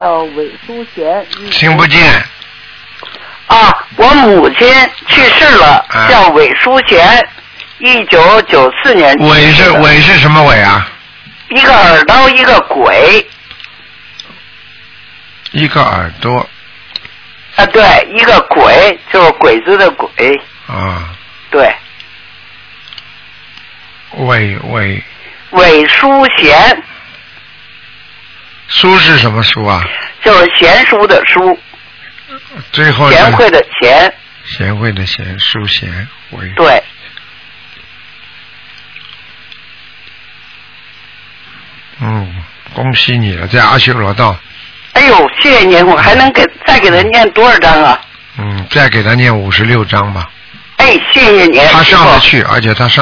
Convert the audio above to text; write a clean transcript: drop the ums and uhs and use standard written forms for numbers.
韦淑贤。 听不见。 啊，我母亲去世了，叫韦淑贤，1994年。 韦是什么韦啊？ 一个耳朵，一个鬼。 一个耳朵。 啊，对，一个鬼，就是鬼子的鬼。 啊。 对。韦淑贤。 淑是什么淑啊？ 就是贤淑的淑。 最后贤惠的贤。 贤惠的贤，淑贤韦。 对。 恭喜你了，在阿修罗道。 哎呦，谢谢您，我还能再给他念多少章啊？ 再给他念56章吧。 哎，谢谢您。 他上得去，而且他上